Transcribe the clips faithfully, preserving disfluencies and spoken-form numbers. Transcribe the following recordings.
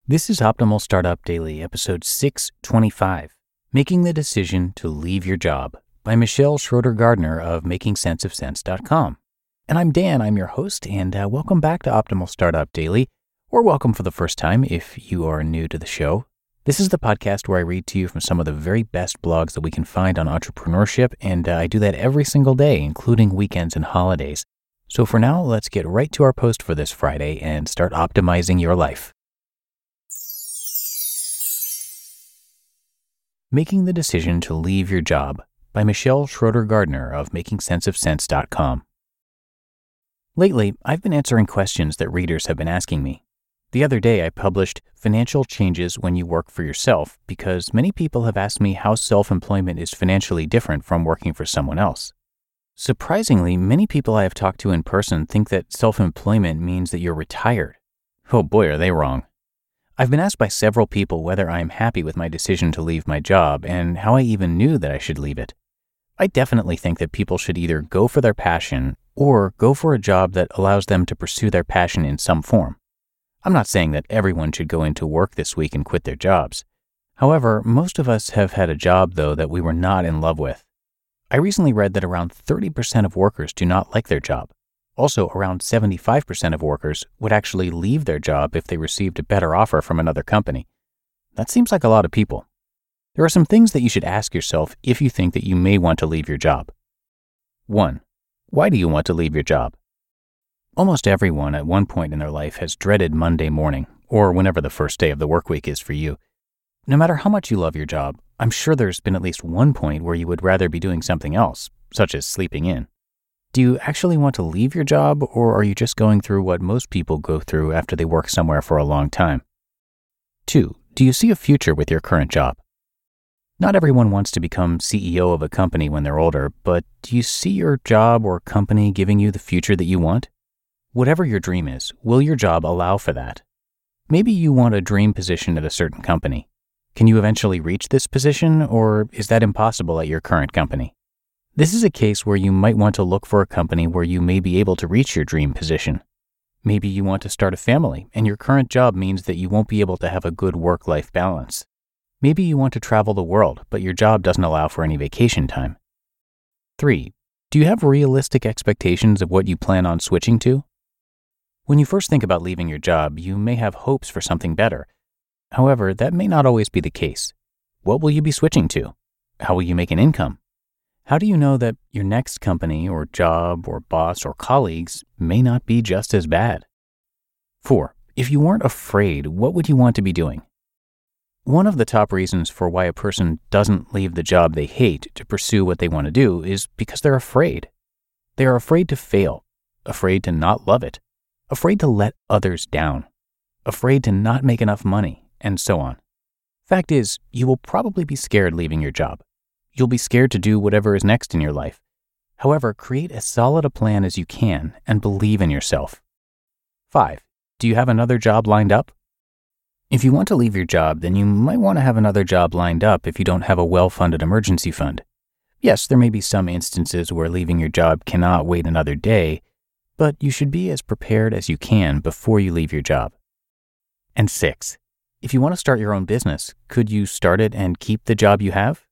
This is Optimal Startup Daily, episode six twenty-five, Making the Decision to Leave Your Job by Michelle Schroeder-Gardner of making sense of sense dot com. And I'm Dan, I'm your host, and uh, welcome back to Optimal Startup Daily, or welcome for the first time if you are new to the show. This is the podcast where I read to you from some of the very best blogs that we can find on entrepreneurship, and uh, I do that every single day, including weekends and holidays. So for now, let's get right to our post for this Friday and start optimizing your life. Making the Decision to Leave Your Job by Michelle Schroeder-Gardner of making sense of sense dot com. Lately, I've been answering questions that readers have been asking me. The other day, I published Financial Changes When You Work for Yourself because many people have asked me how self-employment is financially different from working for someone else. Surprisingly, many people I have talked to in person think that self-employment means that you're retired. Oh boy, are they wrong. I've been asked by several people whether I am happy with my decision to leave my job and how I even knew that I should leave it. I definitely think that people should either go for their passion or go for a job that allows them to pursue their passion in some form. I'm not saying that everyone should go into work this week and quit their jobs. However, most of us have had a job, though, that we were not in love with. I recently read that around thirty percent of workers do not like their job. Also, around seventy-five percent of workers would actually leave their job if they received a better offer from another company. That seems like a lot of people. There are some things that you should ask yourself if you think that you may want to leave your job. One, why do you want to leave your job? Almost everyone at one point in their life has dreaded Monday morning, or whenever the first day of the work week is for you. No matter how much you love your job, I'm sure there's been at least one point where you would rather be doing something else, such as sleeping in. Do you actually want to leave your job, or are you just going through what most people go through after they work somewhere for a long time? Two, do you see a future with your current job? Not everyone wants to become C E O of a company when they're older, but do you see your job or company giving you the future that you want? Whatever your dream is, will your job allow for that? Maybe you want a dream position at a certain company. Can you eventually reach this position, or is that impossible at your current company? This is a case where you might want to look for a company where you may be able to reach your dream position. Maybe you want to start a family, and your current job means that you won't be able to have a good work-life balance. Maybe you want to travel the world, but your job doesn't allow for any vacation time. Three, do you have realistic expectations of what you plan on switching to? When you first think about leaving your job, you may have hopes for something better. However, that may not always be the case. What will you be switching to? How will you make an income? How do you know that your next company or job or boss or colleagues may not be just as bad? Four, if you weren't afraid, what would you want to be doing? One of the top reasons for why a person doesn't leave the job they hate to pursue what they want to do is because they're afraid. They are afraid to fail, afraid to not love it, afraid to let others down, afraid to not make enough money, and so on. Fact is, you will probably be scared leaving your job. You'll be scared to do whatever is next in your life. However, create as solid a plan as you can and believe in yourself. Five, do you have another job lined up? If you want to leave your job, then you might want to have another job lined up if you don't have a well-funded emergency fund. Yes, there may be some instances where leaving your job cannot wait another day, but you should be as prepared as you can before you leave your job. And six, if you want to start your own business, could you start it and keep the job you have?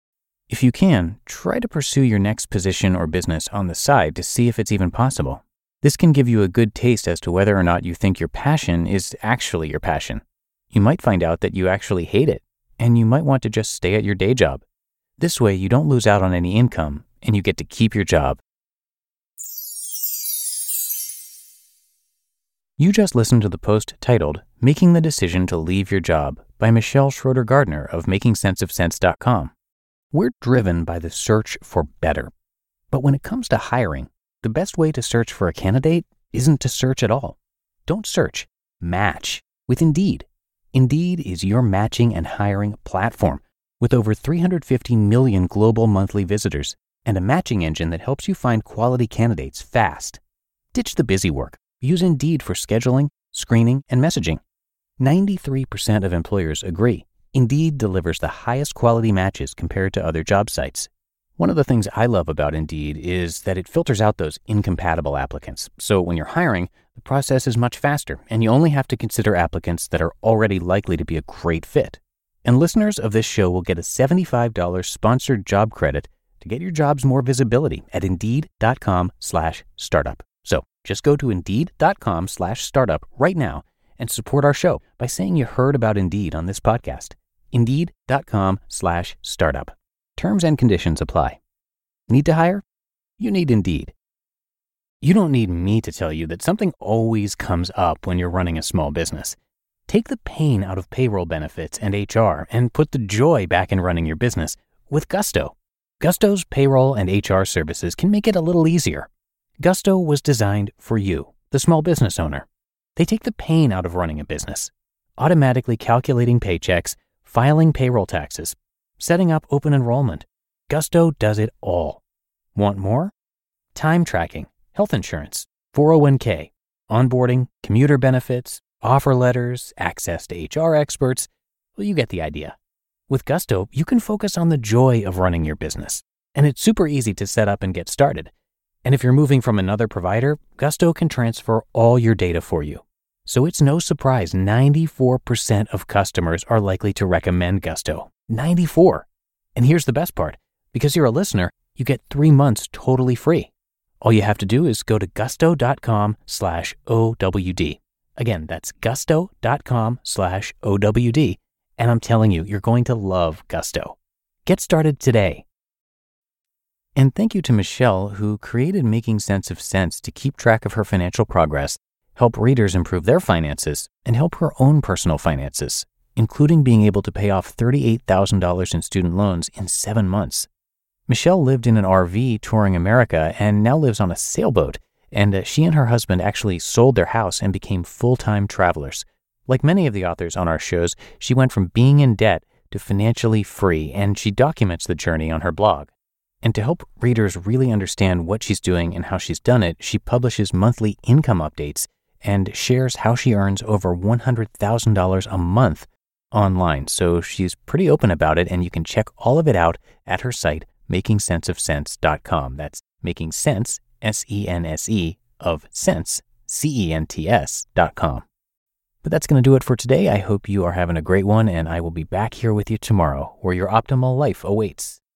If you can, try to pursue your next position or business on the side to see if it's even possible. This can give you a good taste as to whether or not you think your passion is actually your passion. You might find out that you actually hate it, and you might want to just stay at your day job. This way, you don't lose out on any income, and you get to keep your job. You just listened to the post titled, Making the Decision to Leave Your Job by Michelle Schroeder-Gardner of making sense of sense dot com. We're driven by the search for better. But when it comes to hiring, the best way to search for a candidate isn't to search at all. Don't search. Match with Indeed. Indeed is your matching and hiring platform with over three hundred fifty million global monthly visitors and a matching engine that helps you find quality candidates fast. Ditch the busy work. Use Indeed for scheduling, screening, and messaging. ninety-three percent of employers agree Indeed delivers the highest quality matches compared to other job sites. One of the things I love about Indeed is that it filters out those incompatible applicants. So when you're hiring, the process is much faster, and you only have to consider applicants that are already likely to be a great fit. And listeners of this show will get a seventy-five dollars sponsored job credit to get your jobs more visibility at Indeed.com slash startup. So just go to Indeed.com slash startup right now and support our show by saying you heard about Indeed on this podcast. Indeed.com slash startup. Terms and conditions apply. Need to hire? You need Indeed. You don't need me to tell you that something always comes up when you're running a small business. Take the pain out of payroll benefits and H R and put the joy back in running your business with Gusto. Gusto's payroll and H R services can make it a little easier. Gusto was designed for you, the small business owner. They take the pain out of running a business, automatically calculating paychecks, filing payroll taxes, setting up open enrollment. Gusto does it all. Want more? Time tracking, health insurance, four oh one k, onboarding, commuter benefits, offer letters, access to H R experts. Well, you get the idea. With Gusto, you can focus on the joy of running your business, and it's super easy to set up and get started. And if you're moving from another provider, Gusto can transfer all your data for you. So it's no surprise ninety-four percent of customers are likely to recommend Gusto. ninety-four. And here's the best part. Because you're a listener, you get three months totally free. All you have to do is go to gusto.com slash OWD. Again, that's gusto.com slash OWD. And I'm telling you, you're going to love Gusto. Get started today. And thank you to Michelle, who created Making Sense of Sense to keep track of her financial progress, help readers improve their finances, and help her own personal finances, including being able to pay off thirty-eight thousand dollars in student loans in seven months. Michelle lived in an R V touring America and now lives on a sailboat, and uh, she and her husband actually sold their house and became full-time travelers. Like many of the authors on our shows, she went from being in debt to financially free, and she documents the journey on her blog. And to help readers really understand what she's doing and how she's done it, she publishes monthly income updates and shares how she earns over one hundred thousand dollars a month online. So she's pretty open about it, and you can check all of it out at her site, making sense of sense dot com. That's making sense, S E N S E, of sense, C E N T S dot com. But that's going to do it for today. I hope you are having a great one, and I will be back here with you tomorrow, where your optimal life awaits.